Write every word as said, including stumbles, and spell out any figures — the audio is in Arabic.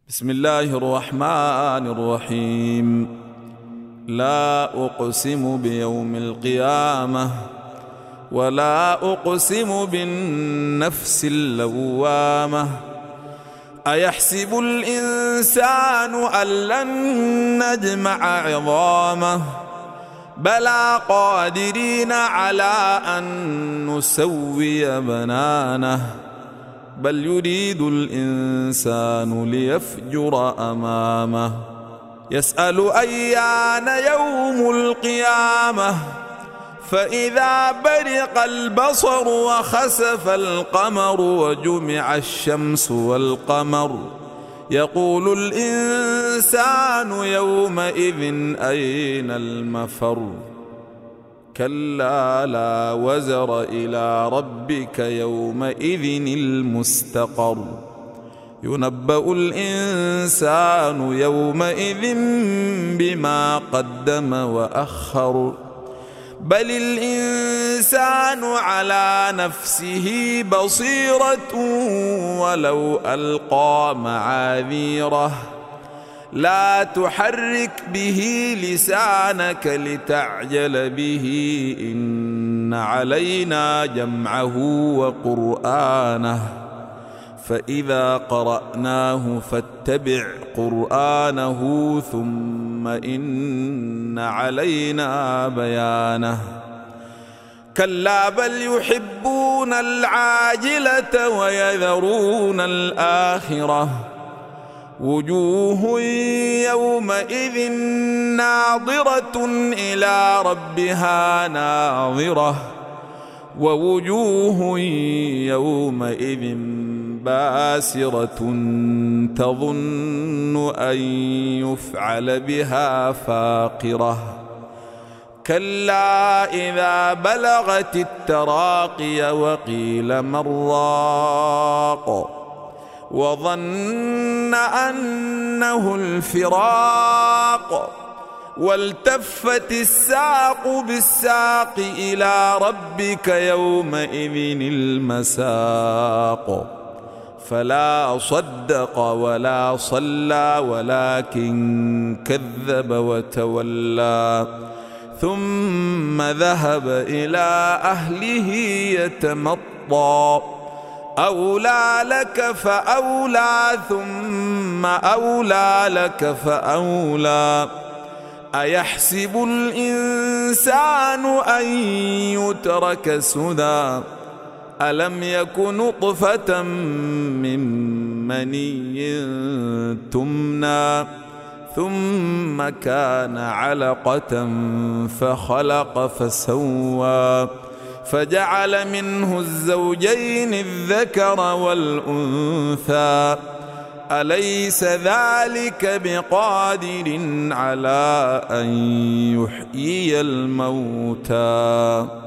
بسم الله الرحمن الرحيم. لا أقسم بيوم القيامة ولا أقسم بالنفس اللوامة. أيحسب الإنسان أن لن نجمع عظامه بلى قادرين على أن نسوي بنانه بل يريد الإنسان ليفجر أمامه يسأل أيان يوم القيامة فإذا برق البصر وخسف القمر وجمع الشمس والقمر يقول الإنسان يومئذ أين المفر كلا لا وزر إلى ربك يومئذ المستقر ينبأ الإنسان يومئذ بما قدم وأخر بل الإنسان على نفسه بصيرة ولو ألقى معاذيره لا تحرك به لسانك لتعجل به إن علينا جمعه وقرآنه فإذا قرأناه فاتبع قرآنه ثم إن علينا بيانه كلا بل يحبون العاجلة ويذرون الآخرة وجوه يومئذ ناظرة إلى ربها ناظرة ووجوه يومئذ باسرة تظن أن يفعل بها فاقرة كلا إذا بلغت التراقي وقيل من راق وظن أنه الفراق والتفت الساق بالساق إلى ربك يومئذ المساق فلا صدق ولا صلى ولكن كذب وتولى ثم ذهب إلى أهله يتمطى أولى لك فأولى ثم أولى لك فأولى أيحسب الإنسان أن يترك سدى ألم يك نطفة من مني تمنى ثم كان علقة فخلق فسوى فجعل منه الزوجين الذكر والأنثى أليس ذلك بقادر على أن يحيي الموتى